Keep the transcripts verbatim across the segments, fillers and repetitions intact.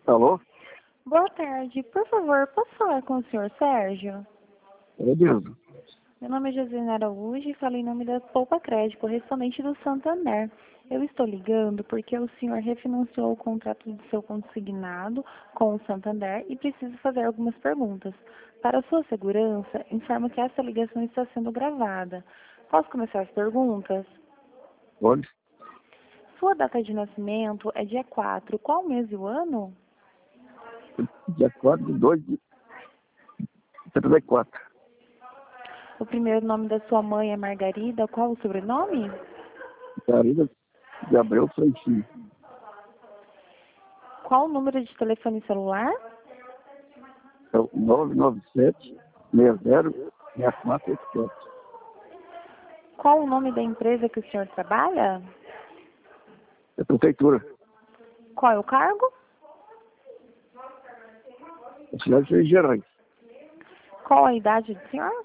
Alô? Boa tarde. Por favor, posso falar com o senhor Sérgio? É mesmo. Meu nome é José Araújo e falo em nome da Poupa Crédito, correspondente do Santander. Eu estou ligando porque o senhor refinanciou o contrato de seu consignado com o Santander e preciso fazer algumas perguntas. Para sua segurança, informo que essa ligação está sendo gravada. Posso começar as perguntas? Pode? Sua data de nascimento é dia quatro. Qual mês e o ano? Dia quatro de dois de setenta e quatro. O primeiro nome da sua mãe é Margarida. Qual o sobrenome? Margarida de Abreu Franchini. Qual o número de telefone celular? É o nove nove sete, seis zero, seis quatro oito sete. Qual o nome da empresa que o senhor trabalha? É prefeitura. Qual é o cargo? A cidade de Minas Gerais. Qual a idade do senhor?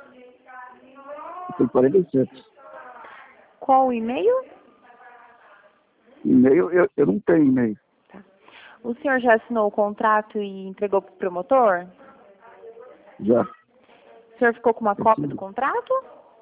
Eu tenho quarenta e sete. Qual o e-mail? E-mail, eu, eu não tenho e-mail. Tá. O senhor já assinou o contrato e entregou para o promotor? Já. O senhor ficou com uma Eu cópia do preciso- contrato?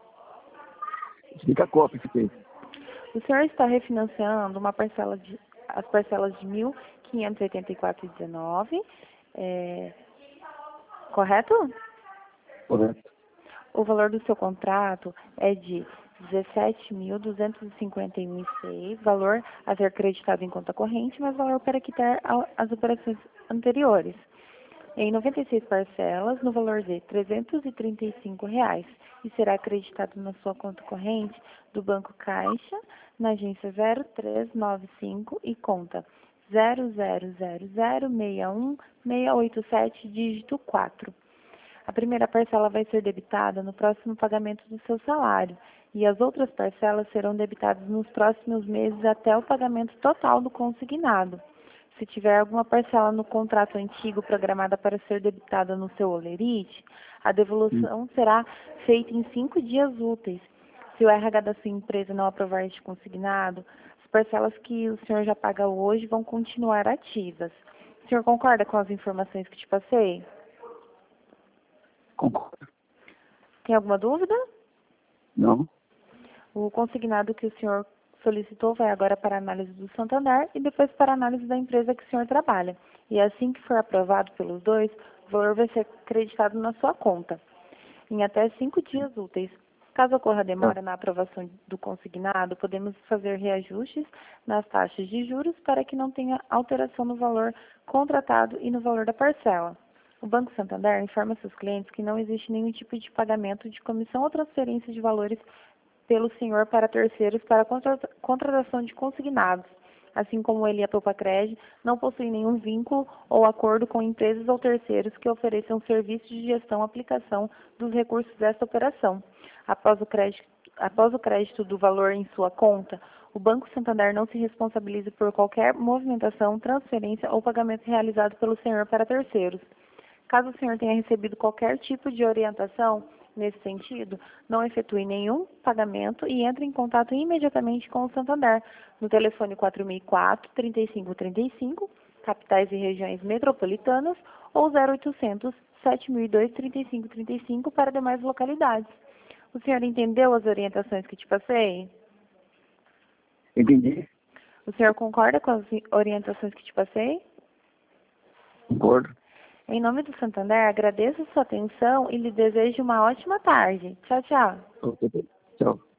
Fica a cópia que tem. O senhor está refinanciando uma parcela de, as parcelas de mil quinhentos e oitenta e quatro reais e dezenove centavos, é, correto? Correto. O valor do seu contrato é de dezessete mil duzentos e cinquenta e um reais e seis centavos, valor a ser acreditado em conta corrente, mas valor para quitar a- as operações anteriores. Em noventa e seis parcelas, no valor de trezentos e trinta e cinco reais, e será acreditado na sua conta corrente do Banco Caixa, na agência zero três nove cinco e conta zero zero zero zero seis um seis oito sete, dígito quatro. A primeira parcela vai ser debitada no próximo pagamento do seu salário e as outras parcelas serão debitadas nos próximos meses até o pagamento total do consignado. Se tiver alguma parcela no contrato antigo programada para ser debitada no seu holerite, a devolução será feita em cinco dias úteis. Se o R H da sua empresa não aprovar este consignado, as parcelas que o senhor já paga hoje vão continuar ativas. O senhor concorda com as informações que te passei? Concordo. Tem alguma dúvida? Não? O consignado que o senhor solicitou vai agora para a análise do Santander e depois para a análise da empresa que o senhor trabalha. E assim que for aprovado pelos dois, o valor vai ser acreditado na sua conta, em até cinco dias úteis. Caso ocorra demora na aprovação do consignado, podemos fazer reajustes nas taxas de juros para que não tenha alteração no valor contratado e no valor da parcela. O Banco Santander informa seus clientes que não existe nenhum tipo de pagamento de comissão ou transferência de valores pelo senhor para terceiros para contra- contratação de consignados, assim como ele e a Poupa Crédito não possuem nenhum vínculo ou acordo com empresas ou terceiros que ofereçam serviços de gestão e aplicação dos recursos desta operação. Após o crédito, após o crédito do valor em sua conta, o Banco Santander não se responsabiliza por qualquer movimentação, transferência ou pagamento realizado pelo senhor para terceiros. Caso o senhor tenha recebido qualquer tipo de orientação nesse sentido, não efetue nenhum pagamento e entre em contato imediatamente com o Santander no telefone quatro mil e quatro, trinta e cinco trinta e cinco, capitais e regiões metropolitanas, ou zero oitocentos, sete mil e dois, trinta e cinco trinta e cinco para demais localidades. O senhor entendeu as orientações que te passei? Entendi. O senhor concorda com as orientações que te passei? Concordo. Em nome do Santander, agradeço a sua atenção e lhe desejo uma ótima tarde. Tchau, tchau. Ok. Tchau.